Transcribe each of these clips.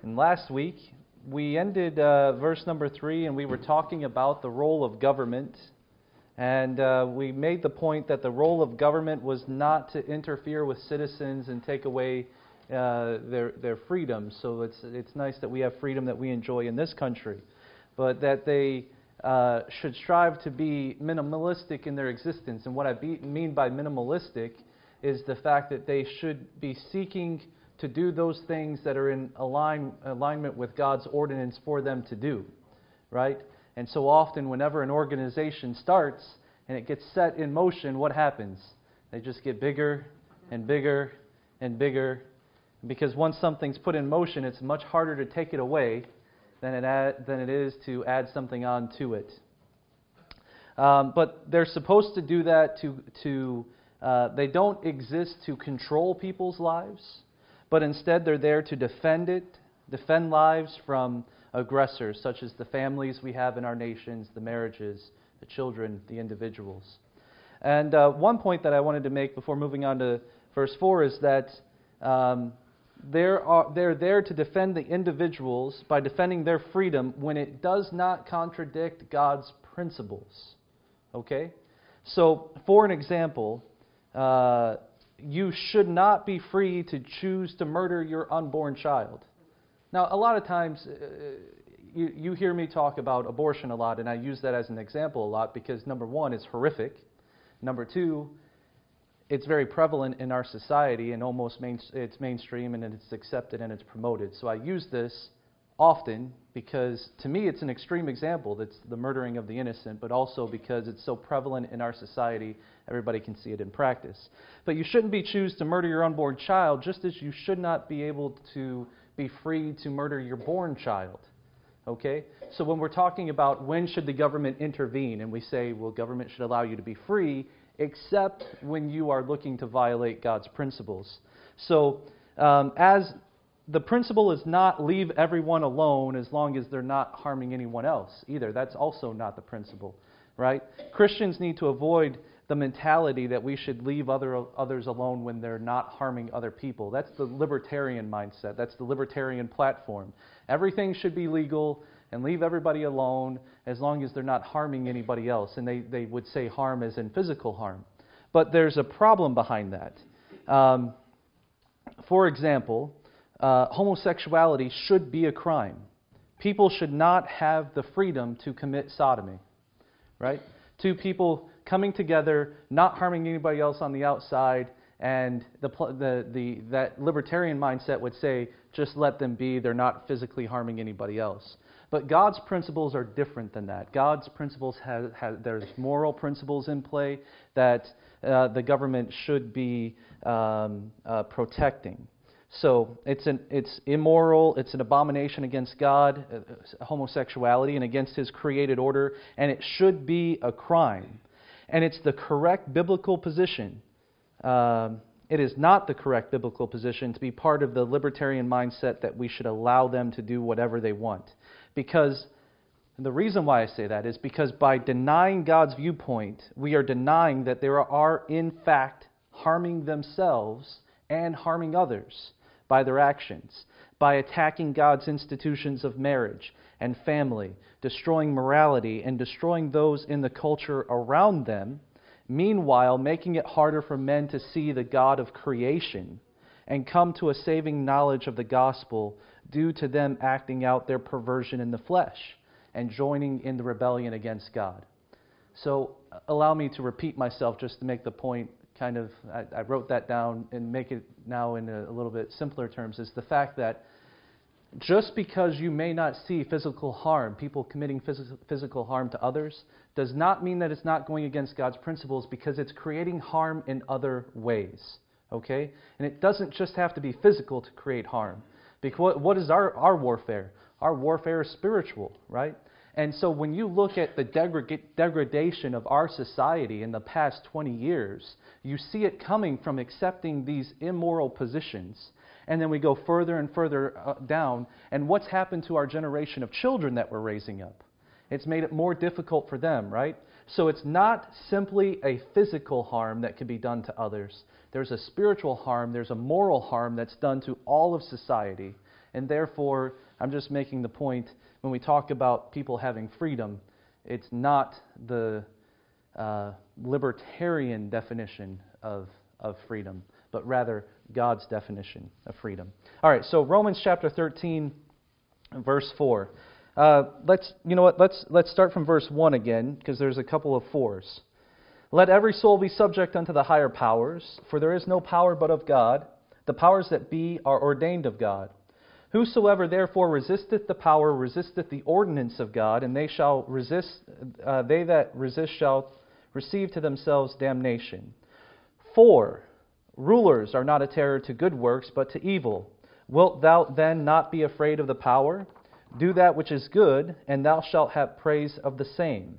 And last week, we ended verse number 3, and we were talking about the role of government. And we made the point that the role of government was not to interfere with citizens and take away their freedom. So it's nice that we have freedom that we enjoy in this country, but that they should strive to be minimalistic in their existence. And what I mean by minimalistic is the fact that they should be seeking to do those things that are in alignment with God's ordinance for them to do, right? And so often, whenever an organization starts and it gets set in motion, what happens? They just get bigger and bigger and bigger. Because once something's put in motion, it's much harder to take it away than it is to add something on to it. But they're supposed to do that they don't exist to control people's lives, but instead they're there to defend lives from aggressors, such as the families we have in our nations, the marriages, the children, the individuals. And one point that I wanted to make before moving on to verse 4 is that they're there to defend the individuals by defending their freedom when it does not contradict God's principles. Okay? So, for an example, you should not be free to choose to murder your unborn child. Now, a lot of times, you hear me talk about abortion a lot, and I use that as an example a lot because, number one, it's horrific. Number two, it's very prevalent in our society, and it's mainstream, and it's accepted, and it's promoted. So I use this often because, to me, it's an extreme example. That's the murdering of the innocent, but also because it's so prevalent in our society, everybody can see it in practice. But you shouldn't choose to murder your unborn child, just as you should not be able to be free to murder your born child. Okay? So when we're talking about when should the government intervene, and we say, well, government should allow you to be free, except when you are looking to violate God's principles. So as the principle is not leave everyone alone as long as they're not harming anyone else either. That's also not the principle, right? Christians need to avoid the mentality that we should leave others alone when they're not harming other people. That's the libertarian mindset. That's the libertarian platform. Everything should be legal and leave everybody alone as long as they're not harming anybody else. And they would say harm as in physical harm. But there's a problem behind that. For example, homosexuality should be a crime. People should not have the freedom to commit sodomy, right? Two people coming together, not harming anybody else on the outside, and that libertarian mindset would say, just let them be, they're not physically harming anybody else. But God's principles are different than that. God's principles there's moral principles in play that the government should be protecting. So it's immoral, it's an abomination against God, homosexuality, and against His created order, and it should be a crime. And it's the correct biblical position. It is not the correct biblical position to be part of the libertarian mindset that we should allow them to do whatever they want. Because the reason why I say that is because by denying God's viewpoint, we are denying that they are in fact harming themselves and harming others by their actions, by attacking God's institutions of marriage and family, destroying morality and destroying those in the culture around them, meanwhile making it harder for men to see the God of creation and come to a saving knowledge of the gospel due to them acting out their perversion in the flesh and joining in the rebellion against God. So allow me to repeat myself just to make the point. I wrote that down and make it now in a little bit simpler terms, is the fact that just because you may not see physical harm, people committing physical harm to others, does not mean that it's not going against God's principles, because it's creating harm in other ways. Okay? And it doesn't just have to be physical to create harm. Because what is our warfare? Our warfare is spiritual, right? And so when you look at the degradation of our society in the past 20 years, you see it coming from accepting these immoral positions. And then we go further and further down. And what's happened to our generation of children that we're raising up? It's made it more difficult for them, right? So it's not simply a physical harm that can be done to others. There's a spiritual harm, there's a moral harm that's done to all of society. And therefore, I'm just making the point, when we talk about people having freedom, it's not the libertarian definition of freedom, but rather God's definition of freedom. All right, so Romans chapter 13, verse 4. Let's start from verse 1 again, because there's a couple of 4s. Let every soul be subject unto the higher powers, for there is no power but of God. The powers that be are ordained of God. Whosoever therefore resisteth the power resisteth the ordinance of God, and they that resist shall receive to themselves damnation. 4. Rulers are not a terror to good works, but to evil. Wilt thou then not be afraid of the power? Do that which is good, and thou shalt have praise of the same.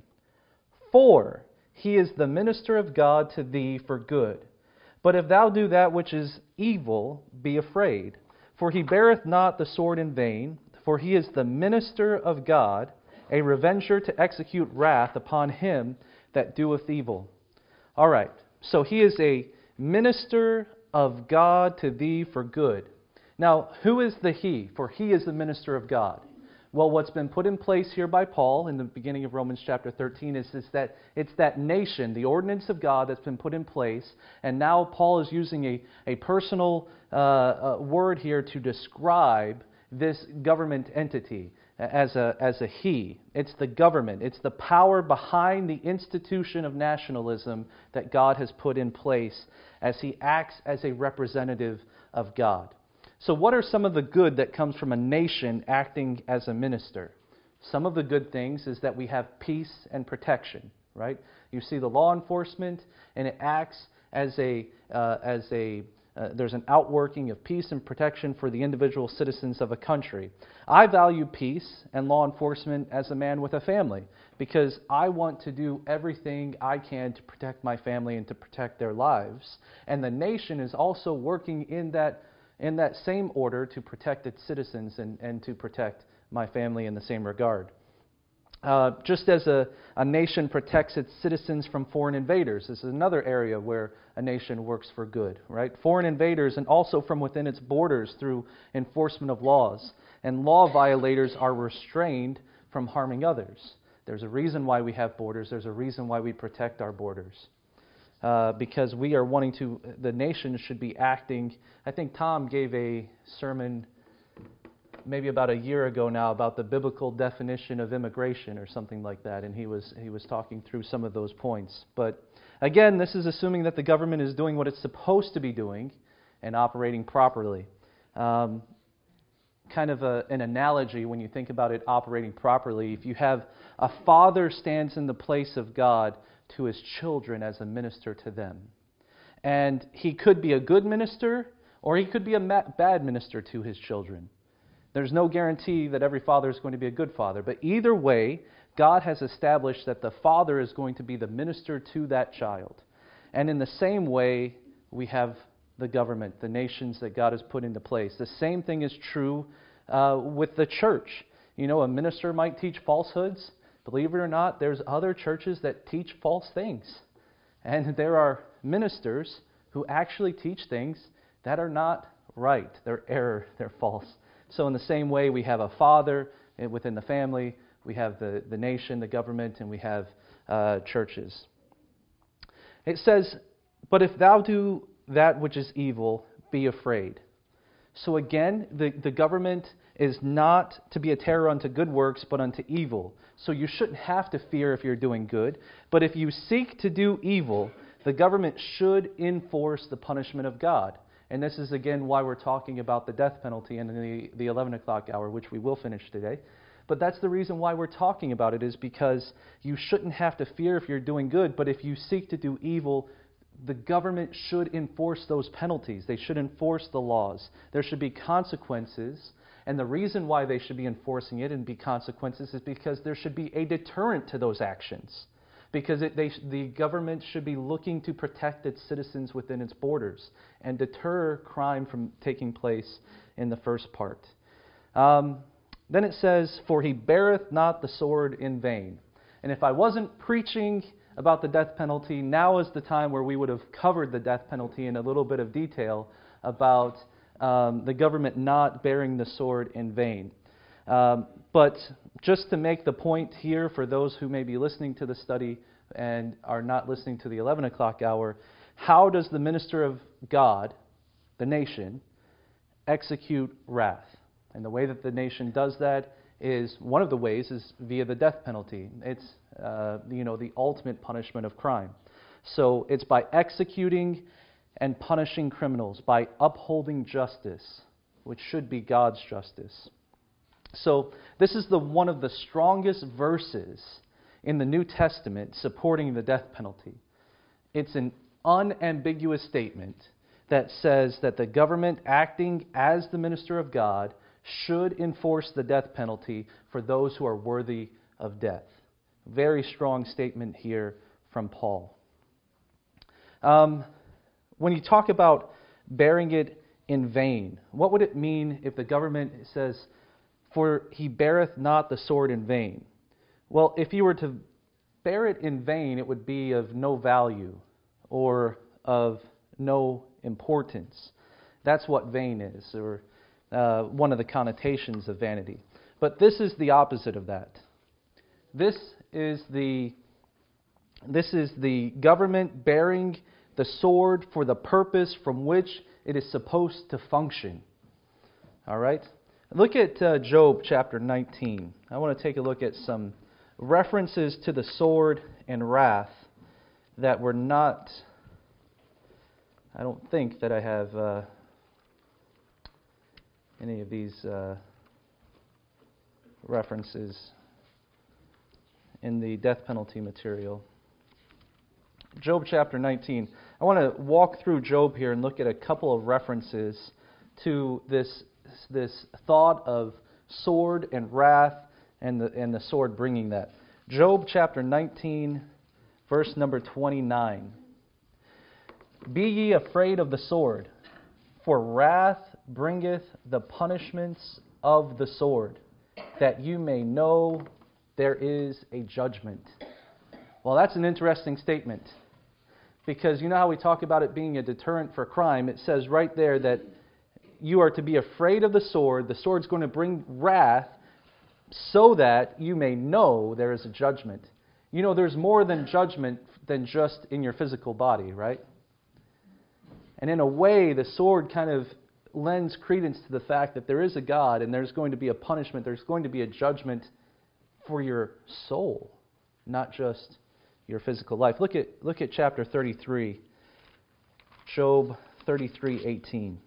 4. He is the minister of God to thee for good. But if thou do that which is evil, be afraid. For he beareth not the sword in vain, for he is the minister of God, a revenger to execute wrath upon him that doeth evil. All right, so he is a minister of God to thee for good. Now, who is the he? For he is the minister of God. Well, what's been put in place here by Paul in the beginning of Romans chapter 13 is that it's that nation, the ordinance of God that's been put in place, and now Paul is using a personal word here to describe this government entity as a he. It's the government. It's the power behind the institution of nationalism that God has put in place as he acts as a representative of God. So what are some of the good that comes from a nation acting as a minister? Some of the good things is that we have peace and protection, right? You see the law enforcement, and it acts as there's an outworking of peace and protection for the individual citizens of a country. I value peace and law enforcement as a man with a family, because I want to do everything I can to protect my family and to protect their lives. And the nation is also working in that same order to protect its citizens and to protect my family in the same regard. Just as a nation protects its citizens from foreign invaders, this is another area where a nation works for good, right? Foreign invaders, and also from within its borders through enforcement of laws. And law violators are restrained from harming others. There's a reason why we have borders. There's a reason why we protect our borders. Because we are the nation should be acting. I think Tom gave a sermon maybe about a year ago now about the biblical definition of immigration or something like that, and he was talking through some of those points. But again, this is assuming that the government is doing what it's supposed to be doing and operating properly. Kind of an analogy when you think about it operating properly. If you have a father stands in the place of God to his children as a minister to them. And he could be a good minister, or he could be a bad minister to his children. There's no guarantee that every father is going to be a good father. But either way, God has established that the father is going to be the minister to that child. And in the same way, we have the government, the nations that God has put into place. The same thing is true with the church. You know, a minister might teach falsehoods. Believe it or not, there's other churches that teach false things. And there are ministers who actually teach things that are not right. They're error, they're false. So in the same way, we have a father within the family, we have the nation, the government, and we have churches. It says, but if thou do that which is evil, be afraid. So again, the government is not to be a terror unto good works, but unto evil. So you shouldn't have to fear if you're doing good. But if you seek to do evil, the government should enforce the punishment of God. And this is again why we're talking about the death penalty in the 11 o'clock hour, which we will finish today. But that's the reason why we're talking about it, is because you shouldn't have to fear if you're doing good. But if you seek to do evil, the government should enforce those penalties. They should enforce the laws. There should be consequences. And the reason why they should be enforcing it and be consequences is because there should be a deterrent to those actions. Because the government should be looking to protect its citizens within its borders and deter crime from taking place in the first part. Then it says, for he beareth not the sword in vain. And if I wasn't preaching about the death penalty, now is the time where we would have covered the death penalty in a little bit of detail about the government not bearing the sword in vain. But just to make the point here for those who may be listening to the study and are not listening to the 11 o'clock hour, how does the minister of God, the nation, execute wrath? And the way that the nation does that is, one of the ways is via the death penalty. It's the ultimate punishment of crime. So it's by executing and punishing criminals, by upholding justice, which should be God's justice. So this is one of the strongest verses in the New Testament supporting the death penalty. It's an unambiguous statement that says that the government, acting as the minister of God, should enforce the death penalty for those who are worthy of death. Very strong statement here from Paul. When you talk about bearing it in vain, what would it mean if the government says, "For he beareth not the sword in vain"? Well, if you were to bear it in vain, it would be of no value or of no importance. That's what vain is, or one of the connotations of vanity. But this is the opposite of that. This is the government bearing the sword for the purpose from which it is supposed to function. All right? Look at Job chapter 19. I want to take a look at some references to the sword and wrath that were not... I don't think that I have any of these references in the death penalty material. Job chapter 19. I want to walk through Job here and look at a couple of references to this thought of sword and wrath and the sword bringing that. Job chapter 19, verse number 29. Be ye afraid of the sword, for wrath bringeth the punishments of the sword, that you may know there is a judgment. Well, that's an interesting statement, because you know how we talk about it being a deterrent for crime. It says right there that you are to be afraid of the sword. The sword's going to bring wrath so that you may know there is a judgment. You know, there's more than judgment than just in your physical body, right? And in a way, the sword kind of lends credence to the fact that there is a God and there's going to be a punishment, there's going to be a judgment for your soul, not just your physical life. Look at chapter 33, Job 33:18.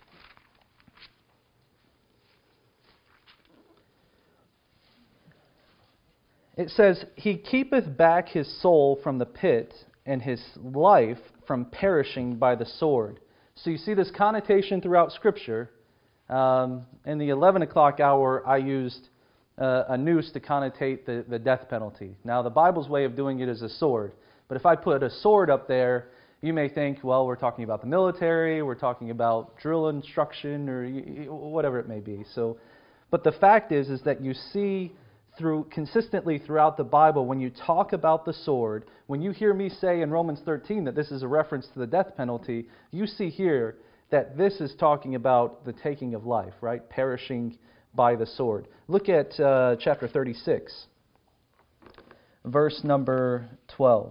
It says, He keepeth back his soul from the pit, and his life from perishing by the sword. So you see this connotation throughout Scripture. In the 11 o'clock hour, I used a noose to connotate the death penalty. Now, the Bible's way of doing it is a sword. But if I put a sword up there, you may think, well, we're talking about the military, we're talking about drill instruction, or whatever it may be. But the fact is that you see consistently throughout the Bible, when you talk about the sword, when you hear me say in Romans 13 that this is a reference to the death penalty, you see here that this is talking about the taking of life, right? Perishing by the sword. Look at chapter 36, verse number 12.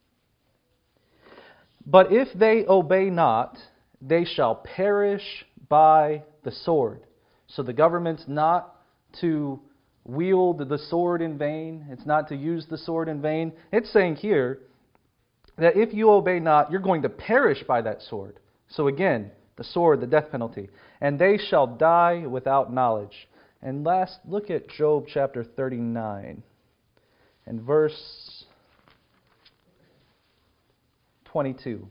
But if they obey not, they shall perish by the sword. So the government's not to wield the sword in vain. It's not to use the sword in vain. It's saying here that if you obey not, you're going to perish by that sword. So again, the sword, the death penalty. And they shall die without knowledge. And last, look at Job chapter 39 and verse 22.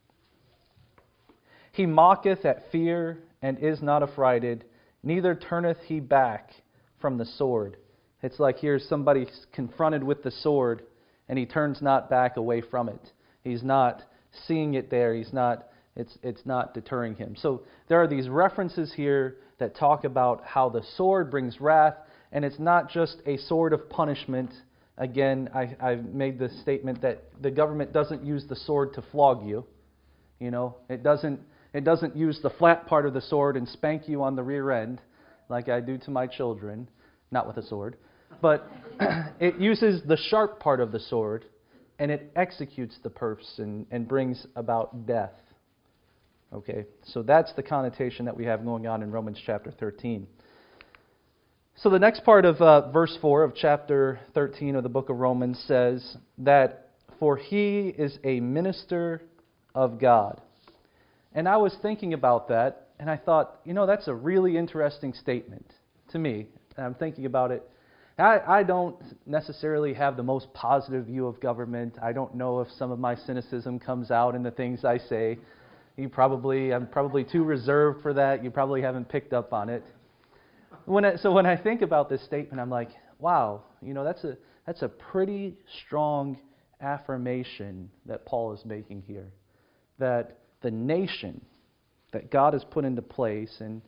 He mocketh at fear and is not affrighted, neither turneth he back from the sword. It's like here's somebody confronted with the sword and he turns not back away from it. He's not seeing it there. It's not deterring him. So there are these references here that talk about how the sword brings wrath, and it's not just a sword of punishment. Again, I've made the statement that the government doesn't use the sword to flog you. You know, it doesn't It doesn't use the flat part of the sword and spank you on the rear end like I do to my children, not with a sword. But it uses the sharp part of the sword, and it executes the person and brings about death. Okay, so that's the connotation that we have going on in Romans chapter 13. So the next part of verse 4 of chapter 13 of the book of Romans says that, "For he is a minister of God." And I was thinking about that, and I thought, that's a really interesting statement to me. And I'm thinking about it. I don't necessarily have the most positive view of government. I don't know if some of my cynicism comes out in the things I say. I'm probably too reserved for that. You probably haven't picked up on it. So when I think about this statement, I'm like, wow, that's a pretty strong affirmation that Paul is making here. That the nation that God has put into place, and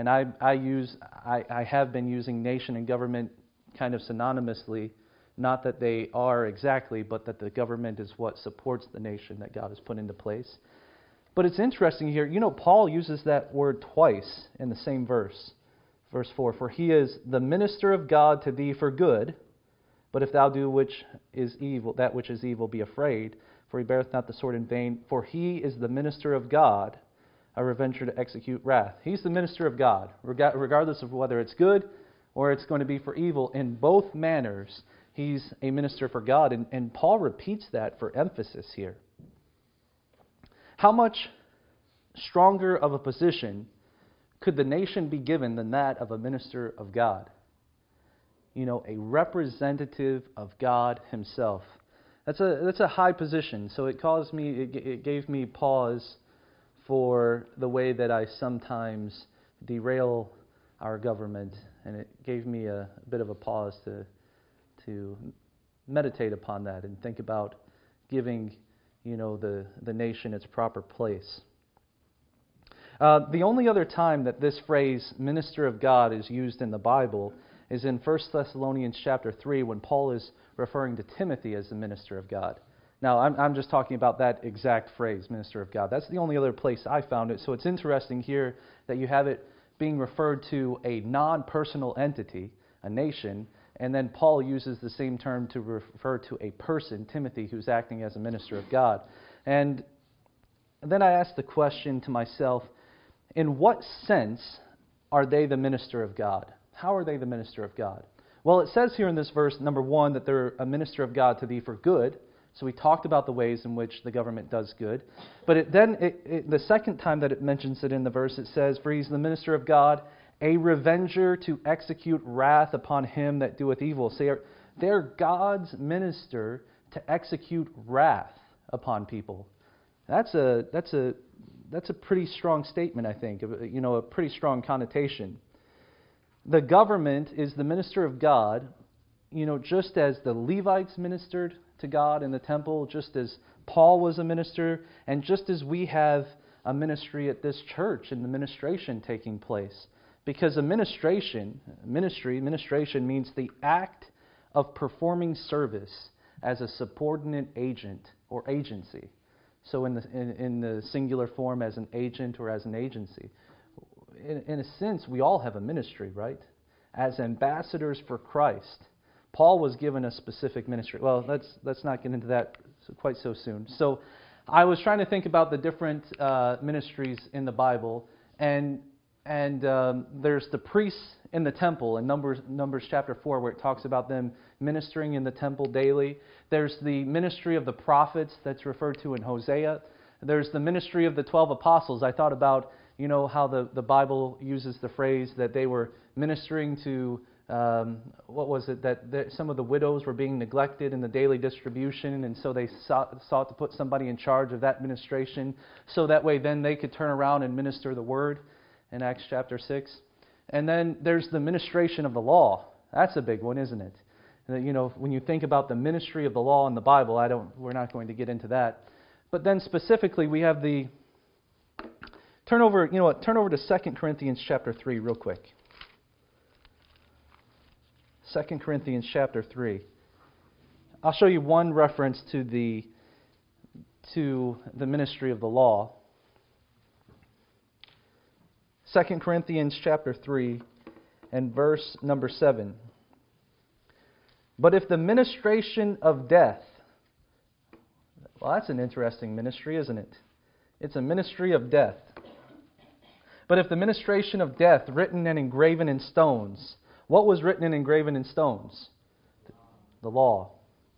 I have been using nation and government kind of synonymously, not that they are exactly, but that the government is what supports the nation that God has put into place. But it's interesting here, Paul uses that word twice in the same verse. Verse 4, "For he is the minister of God to thee for good, but if thou do that which is evil, be afraid, for he beareth not the sword in vain, for he is the minister of God, a revenger to execute wrath." He's the minister of God, regardless of whether it's good or it's going to be for evil. In both manners, he's a minister for God. And Paul repeats that for emphasis here. How much stronger of a position could the nation be given than that of a minister of God? A representative of God himself. That's a high position. So it gave me pause for the way that I sometimes derail our government, and it gave me a bit of a pause to meditate upon that and think about giving the nation its proper place. The only other time that this phrase "minister of God" is used in the Bible is in 1 Thessalonians chapter 3, when Paul is referring to Timothy as the minister of God. Now, I'm just talking about that exact phrase, minister of God. That's the only other place I found it. So it's interesting here that you have it being referred to a non-personal entity, a nation, and then Paul uses the same term to refer to a person, Timothy, who's acting as a minister of God. And then I asked the question to myself, in what sense are they the minister of God? How are they the minister of God? Well, it says here in this verse, number 1, that they're a minister of God to thee for good. So we talked about the ways in which the government does good. But the second time that it mentions it in the verse, it says, "For he's the minister of God, a revenger to execute wrath upon him that doeth evil." So they're God's minister to execute wrath upon people. That's a pretty strong statement, I think. A pretty strong connotation. The government is the minister of God, just as the Levites ministered to God in the temple, just as Paul was a minister, and just as we have a ministry at this church and the ministration taking place. Because ministration means the act of performing service as a subordinate agent or agency. So in the singular form, as an agent or as an agency. In a sense, we all have a ministry, right? As ambassadors for Christ. Paul was given a specific ministry. Well, let's not get into that quite so soon. So I was trying to think about the different ministries in the Bible, and there's the priests in the temple in Numbers chapter 4, where it talks about them ministering in the temple daily. There's the ministry of the prophets that's referred to in Hosea. There's the ministry of the 12 apostles. I thought about how the Bible uses the phrase that they were ministering to, that some of the widows were being neglected in the daily distribution, and so they sought to put somebody in charge of that ministration, so that way then they could turn around and minister the word in Acts chapter 6. And then there's the ministration of the law. That's a big one, isn't it? When you think about the ministry of the law in the Bible, we're not going to get into that. But then specifically we have the turn over to 2 Corinthians chapter 3 real quick. 2 Corinthians chapter 3. I'll show you one reference to the ministry of the law. 2 Corinthians chapter 3 and verse number 7. But if the ministration of death, well, that's an interesting ministry, isn't it? It's a ministry of death. But if the ministration of death, written and engraven in stones, what was written and engraven in stones? The law.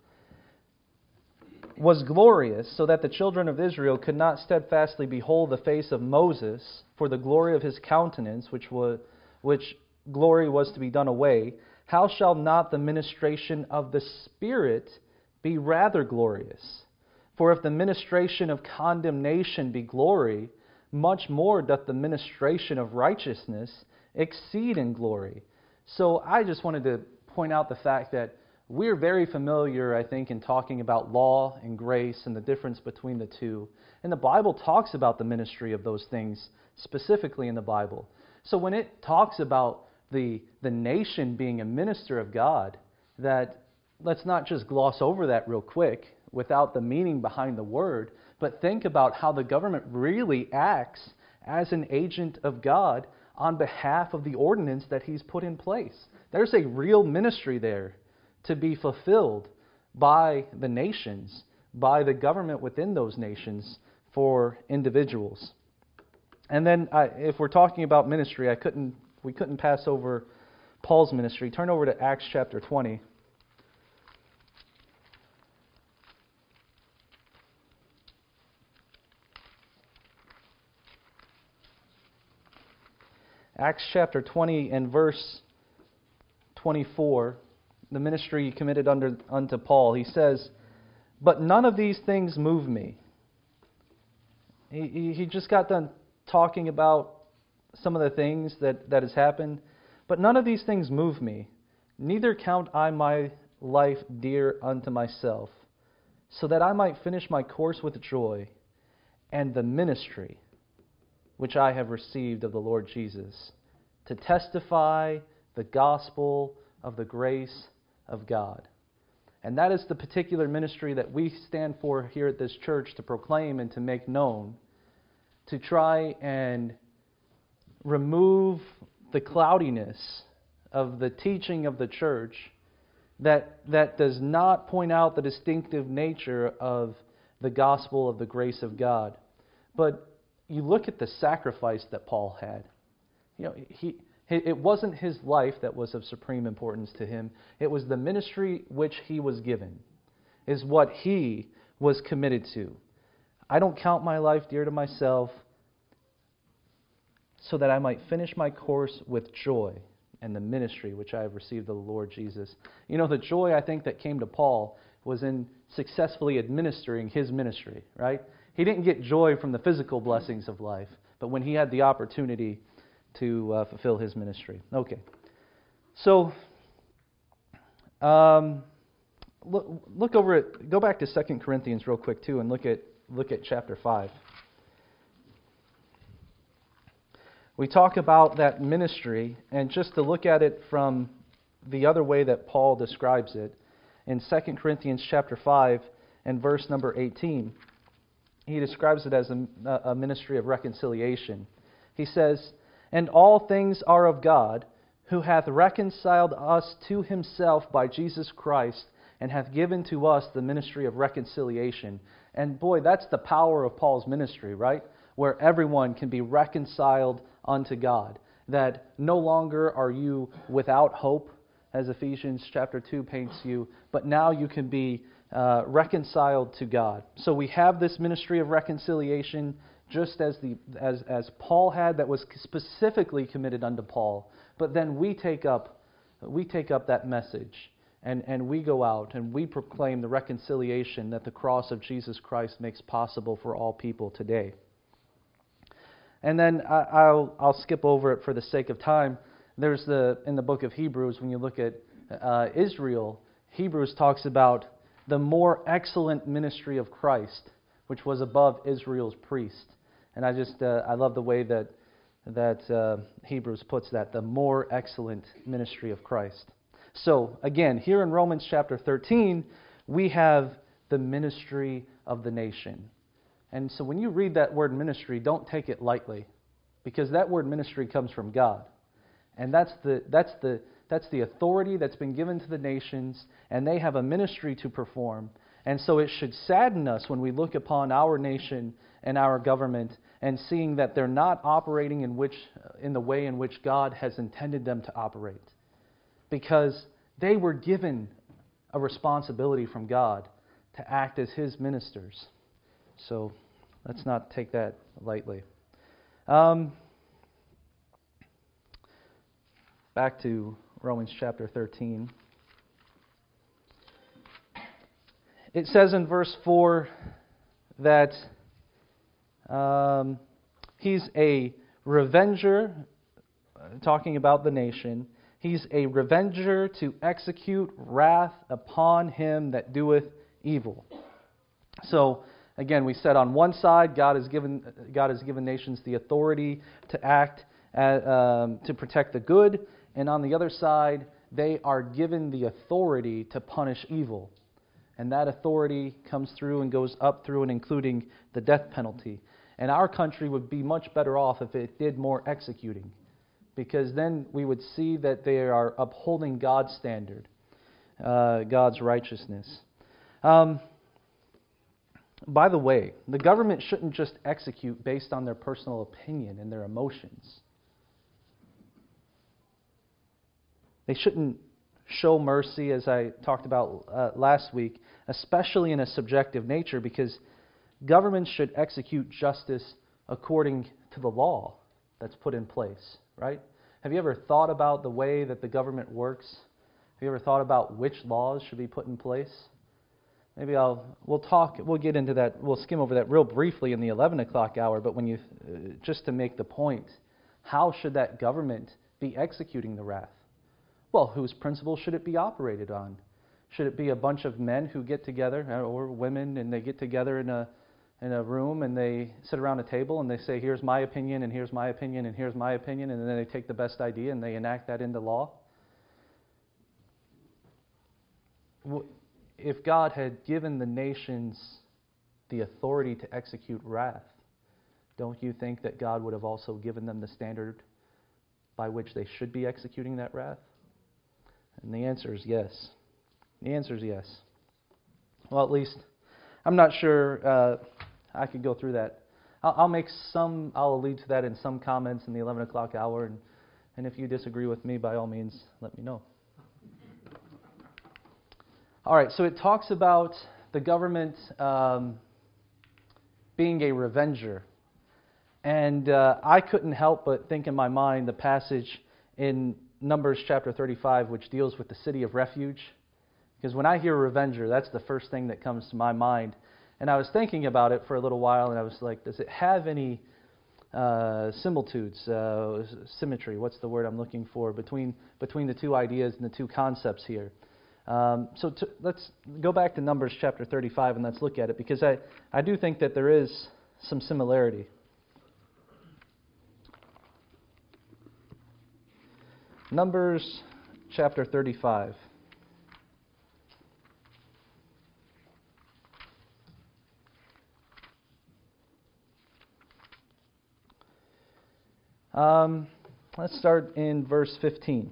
Was glorious, so that the children of Israel could not steadfastly behold the face of Moses for the glory of his countenance, which glory was to be done away, how shall not the ministration of the Spirit be rather glorious? For if the ministration of condemnation be glory, much more doth the ministration of righteousness exceed in glory. So I just wanted to point out the fact that we're very familiar, I think, in talking about law and grace and the difference between the two. And the Bible talks about the ministry of those things specifically in the Bible. So when it talks about the nation being a minister of God, that let's not just gloss over that real quick without the meaning behind the word, but think about how the government really acts as an agent of God on behalf of the ordinance that He's put in place. There's a real ministry there to be fulfilled by the nations, by the government within those nations for individuals. And then if we're talking about ministry, we couldn't pass over Paul's ministry. Turn over to Acts chapter 20. Acts chapter 20 and verse 24, the ministry committed unto Paul. He says, but none of these things move me. He just got done talking about some of the things that has happened. But none of these things move me. Neither count I my life dear unto myself, so that I might finish my course with joy, and the ministry which I have received of the Lord Jesus, to testify the gospel of the grace of God. And that is the particular ministry that we stand for here at this church, to proclaim and to make known, to try and remove the cloudiness of the teaching of the church that does not point out the distinctive nature of the gospel of the grace of God. But you look at the sacrifice that Paul had. You know, it wasn't his life that was of supreme importance to him. It was the ministry which he was given, is what he was committed to. I don't count my life dear to myself, so that I might finish my course with joy and the ministry which I have received of the Lord Jesus. You know, the joy I think that came to Paul was in successfully administering his ministry, right? He didn't get joy from the physical blessings of life, but when he had the opportunity to fulfill his ministry. Okay. So, look over it. Go back to 2 Corinthians real quick too, and look at chapter 5. We talk about that ministry, and just to look at it from the other way that Paul describes it, in 2 Corinthians chapter 5 and verse number 18, he describes it as a ministry of reconciliation. He says, and all things are of God, who hath reconciled us to Himself by Jesus Christ, and hath given to us the ministry of reconciliation. And boy, that's the power of Paul's ministry, right? Where everyone can be reconciled unto God. That no longer are you without hope, as Ephesians chapter 2 paints you, but now you can be reconciled to God. So we have this ministry of reconciliation, just as Paul had, that was specifically committed unto Paul. But then we take up that message, and we go out and we proclaim the reconciliation that the cross of Jesus Christ makes possible for all people today. And then I'll skip over it for the sake of time. There's in the book of Hebrews, when you look at Israel, Hebrews talks about the more excellent ministry of Christ, which was above Israel's priest. And I love the way that Hebrews puts that, the more excellent ministry of Christ. So again, here in Romans chapter 13, we have the ministry of the nation. And so when you read that word ministry, don't take it lightly. because that word ministry comes from God. And that's the authority that's been given to the nations, and they have a ministry to perform. And so it should sadden us when we look upon our nation and our government and seeing that they're not operating in the way in which God has intended them to operate. Because they were given a responsibility from God to act as His ministers. So let's not take that lightly. Back to Romans chapter 13. It says in verse 4 that He's a revenger, talking about the nation. He's a revenger to execute wrath upon him that doeth evil. So, again, we said on one side, God has given nations the authority to act to protect the good, and on the other side, they are given the authority to punish evil. And that authority comes through and goes up through and including the death penalty. And our country would be much better off if it did more executing, because then we would see that they are upholding God's standard, God's righteousness. By the way, the government shouldn't just execute based on their personal opinion and their emotions. They shouldn't show mercy, as I talked about last week, especially in a subjective nature, because governments should execute justice according to the law that's put in place, right? Have you ever thought about the way that the government works? Have you ever thought about which laws should be put in place? Maybe we'll get into that, we'll skim over that real briefly in the 11 o'clock hour, but when just to make the point, how should that government be executing the wrath? Well, whose principles should it be operated on? Should it be a bunch of men who get together, or women, and they get together in a room and they sit around a table and they say, here's my opinion, and here's my opinion, and here's my opinion, and then they take the best idea and they enact that into law? If God had given the nations the authority to execute wrath, don't you think that God would have also given them the standard by which they should be executing that wrath? And the answer is yes. The answer is yes. Well, at least, I'm not sure I could go through that. I'll allude to that in some comments in the 11 o'clock hour, and if you disagree with me, by all means, let me know. All right, so it talks about the government being a revenger. And I couldn't help but think in my mind the passage in Numbers chapter 35, which deals with the city of refuge. Because when I hear revenger, that's the first thing that comes to my mind. And I was thinking about it for a little while, and I was like, does it have any similitudes, symmetry, what's the word I'm looking for, between the two ideas and the two concepts here? Let's go back to Numbers chapter 35 and let's look at it, because I do think that there is some similarity. Numbers chapter 35. Let's start in verse 15.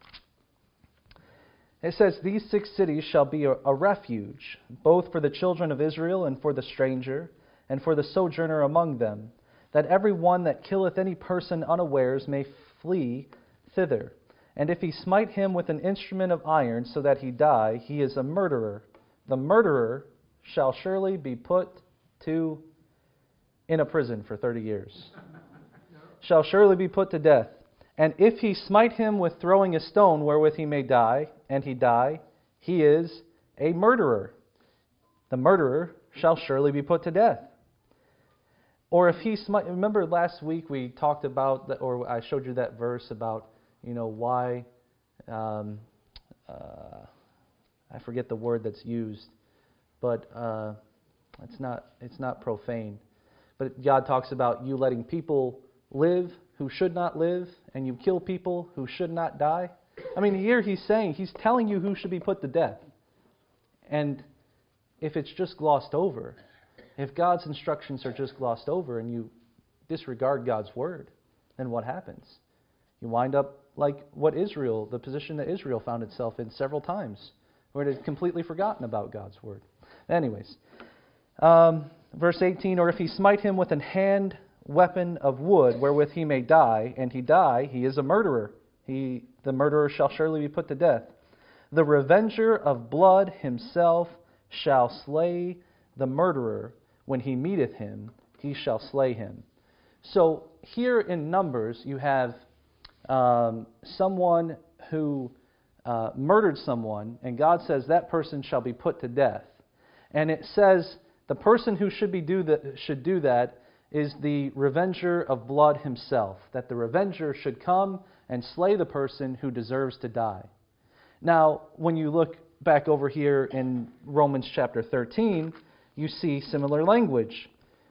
It says, "These 6 cities shall be a refuge, both for the children of Israel and for the stranger, and for the sojourner among them, that every one that killeth any person unawares may flee thither. And if he smite him with an instrument of iron so that he die, he is a murderer. The murderer shall surely be put in a prison for 30 years. Shall surely be put to death. And if he smite him with throwing a stone wherewith he may die, and he die, he is a murderer. The murderer shall surely be put to death. Or if he smite..." Remember last week we talked about, or I showed you that verse about, why, I forget the word that's used, but it's not profane. But God talks about you letting people live who should not live, and you kill people who should not die. I mean, here he's telling you who should be put to death. And if it's just glossed over, if God's instructions are just glossed over and you disregard God's word, then what happens? You wind up like the position that Israel found itself in several times, where it had completely forgotten about God's word. Anyways, verse 18, or if he smite him with an hand weapon of wood wherewith he may die, and he die, he is a murderer. The murderer shall surely be put to death. The revenger of blood himself shall slay the murderer. When he meeteth him, he shall slay him. So here in Numbers, you have someone who murdered someone, and God says that person shall be put to death. And it says the person who should do that is the revenger of blood himself, that the revenger should come and slay the person who deserves to die. Now, when you look back over here in Romans chapter 13, you see similar language.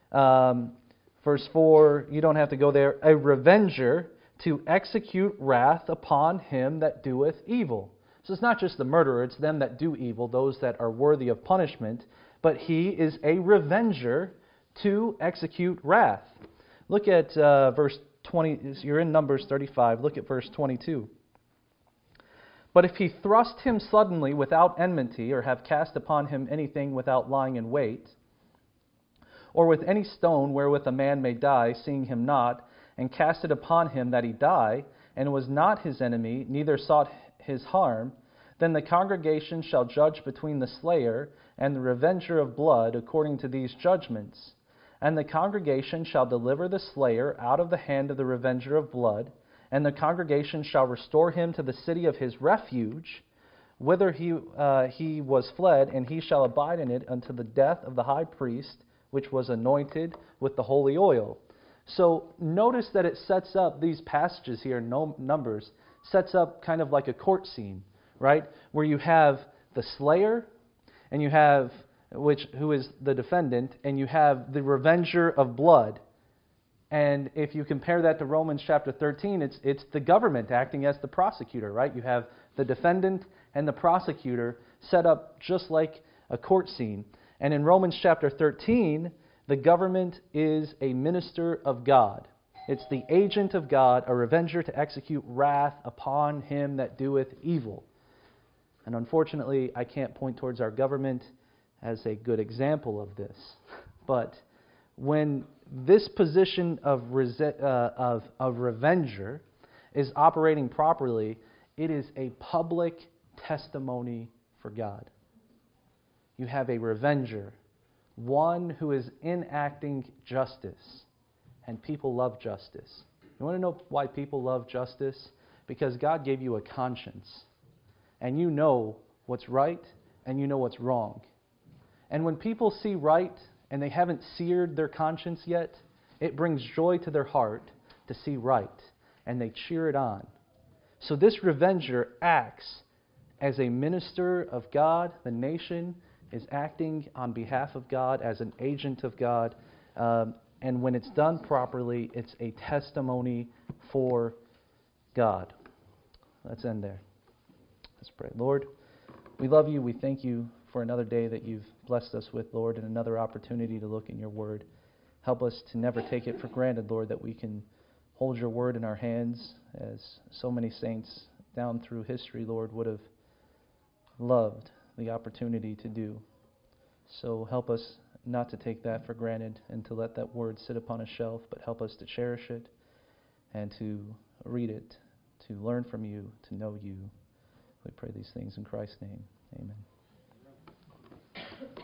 Verse 4, you don't have to go there. A revenger to execute wrath upon him that doeth evil. So it's not just the murderer, it's them that do evil, those that are worthy of punishment. But he is a revenger to execute wrath. Look at verse 20. You're in Numbers 35. Look at verse 22. But if he thrust him suddenly without enmity, or have cast upon him anything without lying in wait, or with any stone wherewith a man may die, seeing him not, and cast it upon him that he die, and was not his enemy, neither sought his harm, then the congregation shall judge between the slayer and the revenger of blood according to these judgments. And the congregation shall deliver the slayer out of the hand of the revenger of blood, and the congregation shall restore him to the city of his refuge, whither he was fled, and he shall abide in it unto the death of the high priest, which was anointed with the holy oil. So notice that it sets up these passages here in Numbers, sets up kind of like a court scene, right? Where you have the slayer, and you have who is the defendant, and you have the revenger of blood. And if you compare that to Romans chapter 13, it's the government acting as the prosecutor, right? You have the defendant and the prosecutor set up just like a court scene. And in Romans chapter 13, the government is a minister of God. It's the agent of God, a revenger to execute wrath upon him that doeth evil. And unfortunately, I can't point towards our government as a good example of this. But when this position of revenger is operating properly, it is a public testimony for God. You have a revenger, one who is enacting justice, and people love justice. You want to know why people love justice? Because God gave you a conscience, and you know what's right, and you know what's wrong. And when people see right, and they haven't seared their conscience yet, it brings joy to their heart to see right, and they cheer it on. So this revenger acts as a minister of God. The nation is acting on behalf of God as an agent of God, and when it's done properly, it's a testimony for God. Let's end there. Let's pray. Lord, we love you. We thank you for another day that you've blessed us with, Lord, and another opportunity to look in your word. Help us to never take it for granted, Lord, that we can hold your word in our hands, as so many saints down through history, Lord, would have loved the opportunity to do. So help us not to take that for granted and to let that word sit upon a shelf, but help us to cherish it and to read it, to learn from you, to know you. We pray these things in Christ's name. Amen.